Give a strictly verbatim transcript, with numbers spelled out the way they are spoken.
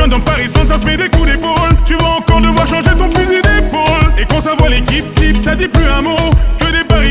dans Paris, ça se met des coups d'épaule. Tu vas encore devoir changer ton fusil d'épaule. Et quand ça voit l'équipe type, ça dit plus un mot. Que des paris